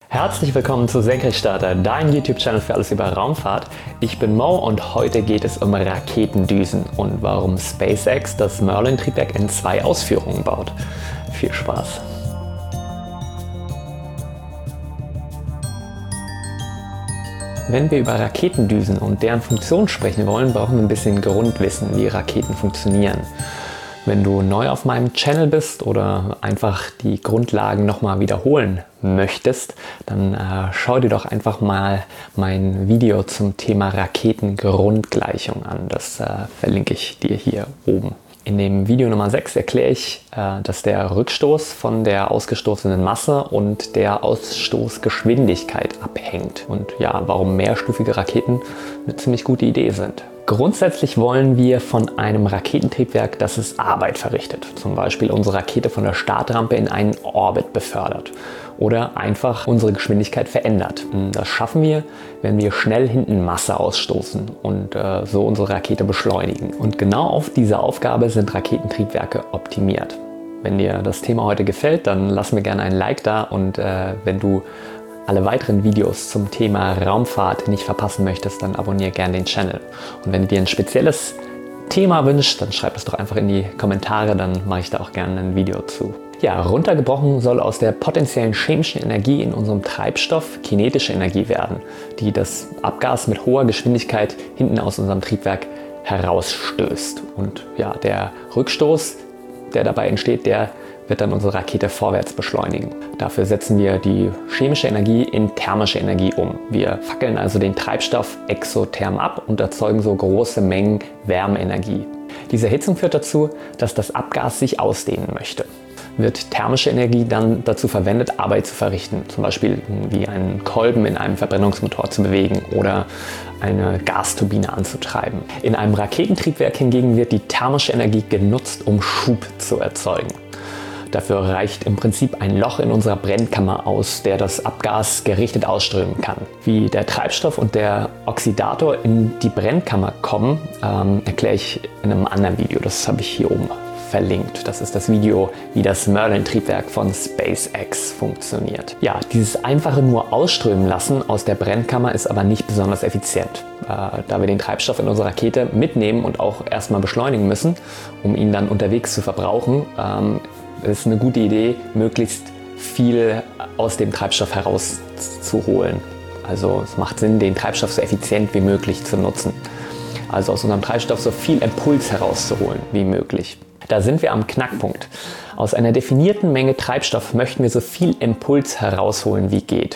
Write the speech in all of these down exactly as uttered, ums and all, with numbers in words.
Herzlich willkommen zu Senkrechtstarter, dein YouTube-Channel für alles über Raumfahrt. Ich bin Mo und heute geht es um Raketendüsen und warum SpaceX das Merlin-Triebwerk in zwei Ausführungen baut. Viel Spaß! Wenn wir über Raketendüsen und deren Funktion sprechen wollen, brauchen wir ein bisschen Grundwissen, wie Raketen funktionieren. Wenn du neu auf meinem Channel bist oder einfach die Grundlagen nochmal wiederholen möchtest, dann äh, schau dir doch einfach mal mein Video zum Thema Raketengrundgleichung an. Das äh, verlinke ich dir hier oben. In dem Video Nummer sechs erkläre ich, äh, dass der Rückstoß von der ausgestoßenen Masse und der Ausstoßgeschwindigkeit abhängt. Und ja, warum mehrstufige Raketen eine ziemlich gute Idee sind. Grundsätzlich wollen wir von einem Raketentriebwerk, dass es Arbeit verrichtet. Zum Beispiel unsere Rakete von der Startrampe in einen Orbit befördert oder einfach unsere Geschwindigkeit verändert. Das schaffen wir, wenn wir schnell hinten Masse ausstoßen und äh, so unsere Rakete beschleunigen. Und genau auf diese Aufgabe sind Raketentriebwerke optimiert. Wenn dir das Thema heute gefällt, dann lass mir gerne ein Like da und äh, wenn du alle weiteren Videos zum Thema Raumfahrt nicht verpassen möchtest, dann abonniere gerne den Channel. Und wenn du dir ein spezielles Thema wünschst, dann schreib es doch einfach in die Kommentare, dann mache ich da auch gerne ein Video zu. Ja, runtergebrochen soll aus der potenziellen chemischen Energie in unserem Treibstoff kinetische Energie werden, die das Abgas mit hoher Geschwindigkeit hinten aus unserem Triebwerk herausstößt. Und ja, der Rückstoß, der dabei entsteht, der wird dann unsere Rakete vorwärts beschleunigen. Dafür setzen wir die chemische Energie in thermische Energie um. Wir fackeln also den Treibstoff exotherm ab und erzeugen so große Mengen Wärmeenergie. Diese Erhitzung führt dazu, dass das Abgas sich ausdehnen möchte. Wird thermische Energie dann dazu verwendet, Arbeit zu verrichten, zum Beispiel wie einen Kolben in einem Verbrennungsmotor zu bewegen oder eine Gasturbine anzutreiben. In einem Raketentriebwerk hingegen wird die thermische Energie genutzt, um Schub zu erzeugen. Dafür reicht im Prinzip ein Loch in unserer Brennkammer aus, der das Abgas gerichtet ausströmen kann. Wie der Treibstoff und der Oxidator in die Brennkammer kommen, ähm, erkläre ich in einem anderen Video. Das habe ich hier oben verlinkt. Das ist das Video, wie das Merlin-Triebwerk von SpaceX funktioniert. Ja, dieses einfache nur ausströmen lassen aus der Brennkammer ist aber nicht besonders effizient, äh, da wir den Treibstoff in unserer Rakete mitnehmen und auch erstmal beschleunigen müssen, um ihn dann unterwegs zu verbrauchen. Ähm, Es ist eine gute Idee, möglichst viel aus dem Treibstoff herauszuholen. Also es macht Sinn, den Treibstoff so effizient wie möglich zu nutzen. Also aus unserem Treibstoff so viel Impuls herauszuholen wie möglich. Da sind wir am Knackpunkt. Aus einer definierten Menge Treibstoff möchten wir so viel Impuls herausholen wie geht.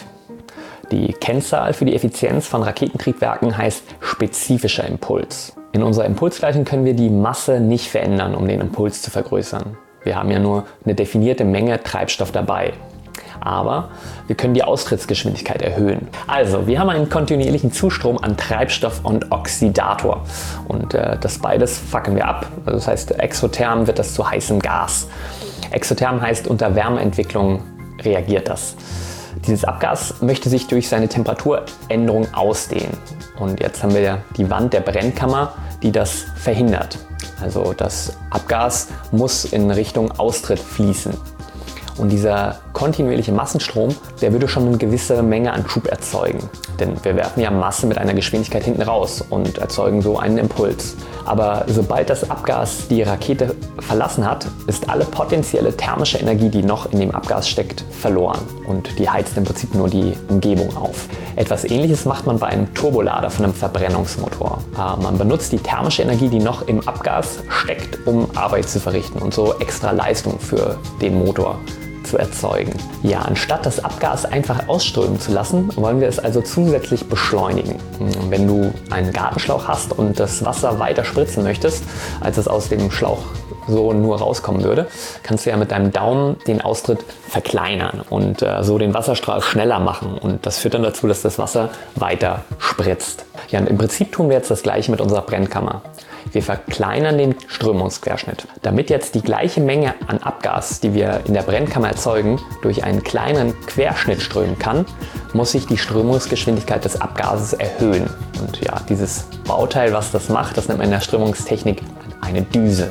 Die Kennzahl für die Effizienz von Raketentriebwerken heißt spezifischer Impuls. In unserer Impulsgleichung können wir die Masse nicht verändern, um den Impuls zu vergrößern. Wir haben ja nur eine definierte Menge Treibstoff dabei. Aber wir können die Austrittsgeschwindigkeit erhöhen. Also, wir haben einen kontinuierlichen Zustrom an Treibstoff und Oxidator. Und äh, das beides fackeln wir ab. Also das heißt, exotherm wird das zu heißem Gas. Exotherm heißt, unter Wärmeentwicklung reagiert das. Dieses Abgas möchte sich durch seine Temperaturänderung ausdehnen. Und jetzt haben wir die Wand der Brennkammer, die das verhindert. Also das Abgas muss in Richtung Austritt fließen. Und dieser kontinuierliche Massenstrom, der würde schon eine gewisse Menge an Schub erzeugen. Denn wir werfen ja Masse mit einer Geschwindigkeit hinten raus und erzeugen so einen Impuls. Aber sobald das Abgas die Rakete verlassen hat, ist alle potenzielle thermische Energie, die noch in dem Abgas steckt, verloren. Und die heizt im Prinzip nur die Umgebung auf. Etwas Ähnliches macht man bei einem Turbolader von einem Verbrennungsmotor. Man benutzt die thermische Energie, die noch im Abgas steckt, um Arbeit zu verrichten und so extra Leistung für den Motor zu erzeugen. Ja, anstatt das Abgas einfach ausströmen zu lassen, wollen wir es also zusätzlich beschleunigen. Wenn du einen Gartenschlauch hast und das Wasser weiter spritzen möchtest, als es aus dem Schlauch so nur rauskommen würde, kannst du ja mit deinem Daumen den Austritt verkleinern und äh, so den Wasserstrahl schneller machen. Und das führt dann dazu, dass das Wasser weiter spritzt. Ja, und im Prinzip tun wir jetzt das Gleiche mit unserer Brennkammer. Wir verkleinern den Strömungsquerschnitt. Damit jetzt die gleiche Menge an Abgas, die wir in der Brennkammer erzeugen, durch einen kleinen Querschnitt strömen kann, muss sich die Strömungsgeschwindigkeit des Abgases erhöhen. Und ja, dieses Bauteil, was das macht, das nennt man in der Strömungstechnik eine Düse.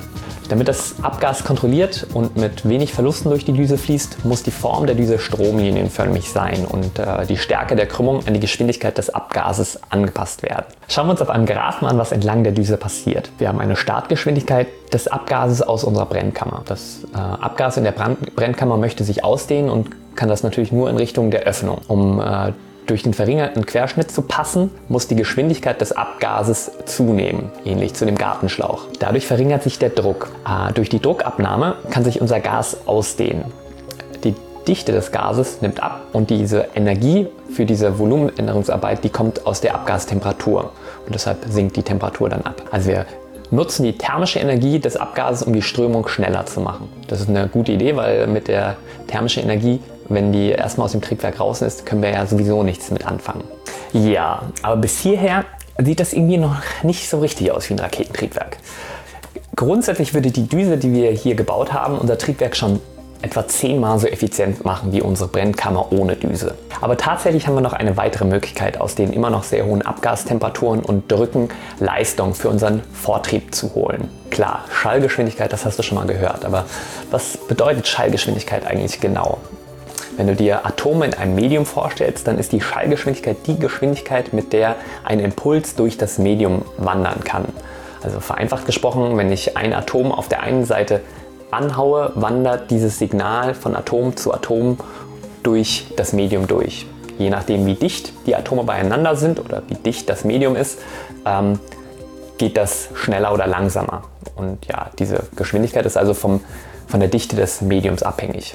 Damit das Abgas kontrolliert und mit wenig Verlusten durch die Düse fließt, muss die Form der Düse stromlinienförmig sein und äh, die Stärke der Krümmung an die Geschwindigkeit des Abgases angepasst werden. Schauen wir uns auf einem Graphen an, was entlang der Düse passiert. Wir haben eine Startgeschwindigkeit des Abgases aus unserer Brennkammer. Das äh, Abgas in der Brand Brennkammer möchte sich ausdehnen und kann das natürlich nur in Richtung der Öffnung. Um äh, durch den verringerten Querschnitt zu passen, muss die Geschwindigkeit des Abgases zunehmen, ähnlich zu dem Gartenschlauch. Dadurch verringert sich der Druck. Äh, durch die Druckabnahme kann sich unser Gas ausdehnen. Die Dichte des Gases nimmt ab und diese Energie für diese Volumenänderungsarbeit, die kommt aus der Abgastemperatur und deshalb sinkt die Temperatur dann ab. Also wir nutzen die thermische Energie des Abgases, um die Strömung schneller zu machen. Das ist eine gute Idee, weil mit der thermischen Energie, wenn die erstmal aus dem Triebwerk raus ist, können wir ja sowieso nichts mit anfangen. Ja, aber bis hierher sieht das irgendwie noch nicht so richtig aus wie ein Raketentriebwerk. Grundsätzlich würde die Düse, die wir hier gebaut haben, unser Triebwerk schon etwa zehnmal so effizient machen wie unsere Brennkammer ohne Düse. Aber tatsächlich haben wir noch eine weitere Möglichkeit, aus den immer noch sehr hohen Abgastemperaturen und Drücken Leistung für unseren Vortrieb zu holen. Klar, Schallgeschwindigkeit, das hast du schon mal gehört, aber was bedeutet Schallgeschwindigkeit eigentlich genau? Wenn du dir Atome in einem Medium vorstellst, dann ist die Schallgeschwindigkeit die Geschwindigkeit, mit der ein Impuls durch das Medium wandern kann. Also vereinfacht gesprochen, wenn ich ein Atom auf der einen Seite anhaue, wandert dieses Signal von Atom zu Atom durch das Medium durch. Je nachdem, wie dicht die Atome beieinander sind oder wie dicht das Medium ist, ähm, geht das schneller oder langsamer. Und ja, diese Geschwindigkeit ist also vom, von der Dichte des Mediums abhängig.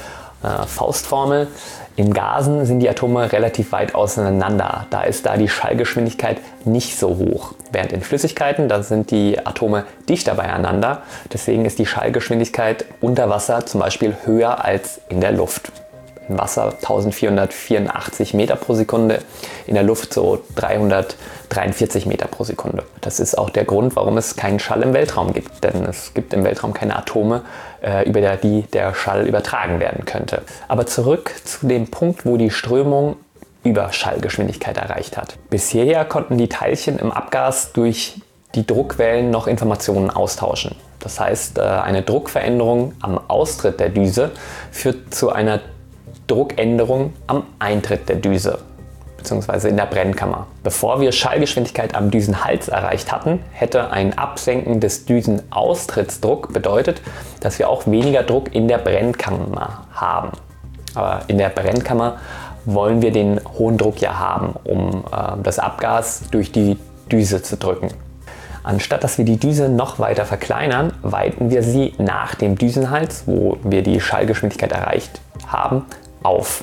Äh, Faustformel: In Gasen sind die Atome relativ weit auseinander. Da ist da die Schallgeschwindigkeit nicht so hoch. Während in Flüssigkeiten, da sind die Atome dichter beieinander. Deswegen ist die Schallgeschwindigkeit unter Wasser zum Beispiel höher als in der Luft. Im Wasser eintausendvierhundertvierundachtzig Meter pro Sekunde, in der Luft so dreihundertdreiundvierzig Meter pro Sekunde. Das ist auch der Grund, warum es keinen Schall im Weltraum gibt. Denn es gibt im Weltraum keine Atome, äh, über die der Schall übertragen werden könnte. Aber zurück zu dem Punkt, wo die Strömung Überschallgeschwindigkeit erreicht hat. Bis hierher konnten die Teilchen im Abgas durch die Druckwellen noch Informationen austauschen. Das heißt, eine Druckveränderung am Austritt der Düse führt zu einer Druckänderung am Eintritt der Düse bzw. in der Brennkammer. Bevor wir Schallgeschwindigkeit am Düsenhals erreicht hatten, hätte ein Absenken des Düsenaustrittsdruck bedeutet, dass wir auch weniger Druck in der Brennkammer haben. Aber in der Brennkammer wollen wir den hohen Druck ja haben, um äh, das Abgas durch die Düse zu drücken. Anstatt dass wir die Düse noch weiter verkleinern, weiten wir sie nach dem Düsenhals, wo wir die Schallgeschwindigkeit erreicht haben, auf.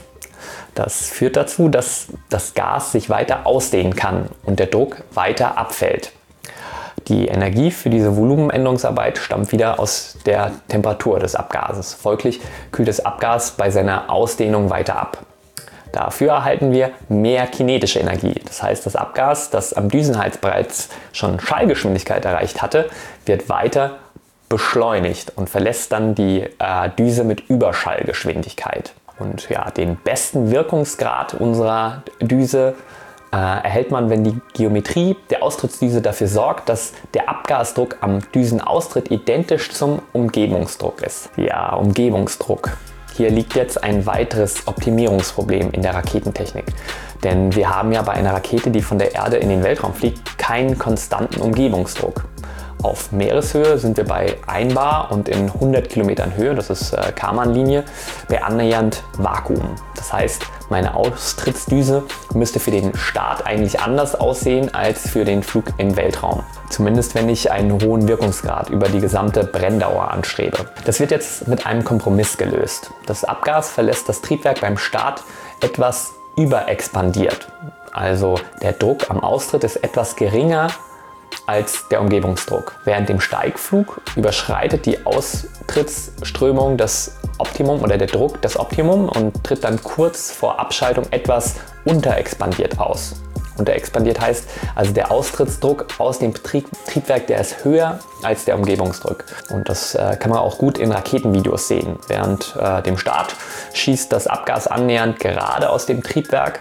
Das führt dazu, dass das Gas sich weiter ausdehnen kann und der Druck weiter abfällt. Die Energie für diese Volumenänderungsarbeit stammt wieder aus der Temperatur des Abgases. Folglich kühlt das Abgas bei seiner Ausdehnung weiter ab. Dafür erhalten wir mehr kinetische Energie. Das heißt, das Abgas, das am Düsenhals bereits schon Schallgeschwindigkeit erreicht hatte, wird weiter beschleunigt und verlässt dann die äh, Düse mit Überschallgeschwindigkeit. Und ja, den besten Wirkungsgrad unserer Düse äh, erhält man, wenn die Geometrie der Austrittsdüse dafür sorgt, dass der Abgasdruck am Düsenaustritt identisch zum Umgebungsdruck ist. Ja, Umgebungsdruck. Hier liegt jetzt ein weiteres Optimierungsproblem in der Raketentechnik. Denn wir haben ja bei einer Rakete, die von der Erde in den Weltraum fliegt, keinen konstanten Umgebungsdruck. Auf Meereshöhe sind wir bei ein Bar und in hundert Kilometern Höhe, das ist äh, Kármán-Linie, bei annähernd Vakuum. Das heißt, meine Austrittsdüse müsste für den Start eigentlich anders aussehen als für den Flug im Weltraum. Zumindest wenn ich einen hohen Wirkungsgrad über die gesamte Brenndauer anstrebe. Das wird jetzt mit einem Kompromiss gelöst. Das Abgas verlässt das Triebwerk beim Start etwas überexpandiert. Also der Druck am Austritt ist etwas geringer als der Umgebungsdruck. Während dem Steigflug überschreitet die Austrittsströmung das Optimum oder der Druck das Optimum und tritt dann kurz vor Abschaltung etwas unterexpandiert aus. Unterexpandiert heißt also, der Austrittsdruck aus dem Trieb Triebwerk, der ist höher als der Umgebungsdruck. Und das äh, kann man auch gut in Raketenvideos sehen. Während äh, dem Start schießt das Abgas annähernd gerade aus dem Triebwerk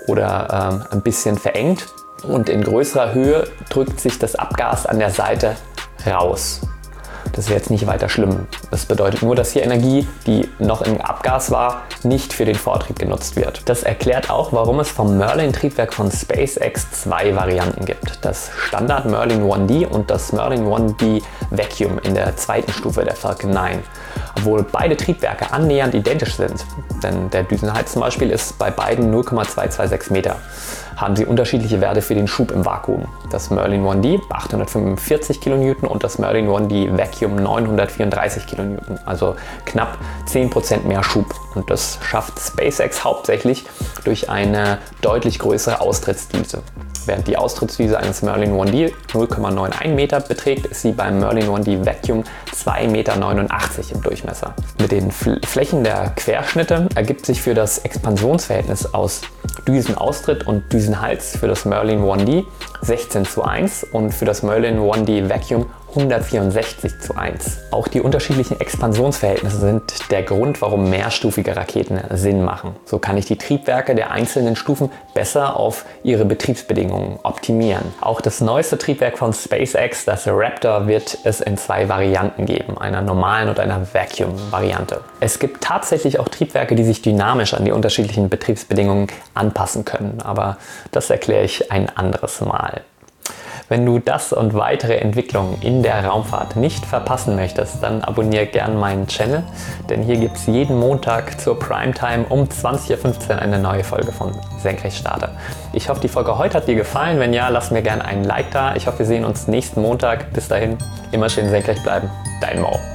oder äh, ein bisschen verengt. Und in größerer Höhe drückt sich das Abgas an der Seite raus. Das ist jetzt nicht weiter schlimm. Das bedeutet nur, dass die Energie, die noch im Abgas war, nicht für den Vortrieb genutzt wird. Das erklärt auch, warum es vom Merlin-Triebwerk von SpaceX zwei Varianten gibt. Das Standard Merlin eins D und das Merlin eins D Vacuum in der zweiten Stufe der Falcon neun. Obwohl beide Triebwerke annähernd identisch sind, denn der Düsenhals zum Beispiel ist bei beiden null Komma zweihundertsechsundzwanzig Meter, haben sie unterschiedliche Werte für den Schub im Vakuum. Das Merlin eins D achthundertfünfundvierzig Kilonewton und das Merlin eins D Vacuum neunhundertvierunddreißig Kilonewton, also knapp zehn Prozent mehr Schub. Und das schafft SpaceX hauptsächlich durch eine deutlich größere Austrittsdüse. Während die Austrittsdüse eines Merlin eins D null Komma einundneunzig Meter beträgt, ist sie beim Merlin eins D Vacuum zwei Komma neunundachtzig Meter im Durchmesser. Mit den Flächen der Querschnitte ergibt sich für das Expansionsverhältnis aus Düsenaustritt und Düsenhals für das Merlin eins D sechzehn zu eins und für das Merlin eins D Vacuum hundertvierundsechzig zu eins. Auch die unterschiedlichen Expansionsverhältnisse sind der Grund, warum mehrstufige Raketen Sinn machen. So kann ich die Triebwerke der einzelnen Stufen besser auf ihre Betriebsbedingungen optimieren. Auch das neueste Triebwerk von SpaceX, das Raptor, wird es in zwei Varianten geben, einer normalen und einer Vacuum-Variante. Es gibt tatsächlich auch Triebwerke, die sich dynamisch an die unterschiedlichen Betriebsbedingungen anpassen können, aber das erkläre ich ein anderes Mal. Wenn du das und weitere Entwicklungen in der Raumfahrt nicht verpassen möchtest, dann abonniere gern meinen Channel, denn hier gibt es jeden Montag zur Primetime um zwanzig Uhr fünfzehn eine neue Folge von Senkrechtstarter. Ich hoffe, die Folge heute hat dir gefallen. Wenn ja, lass mir gerne einen Like da. Ich hoffe, wir sehen uns nächsten Montag. Bis dahin, immer schön senkrecht bleiben. Dein Mo.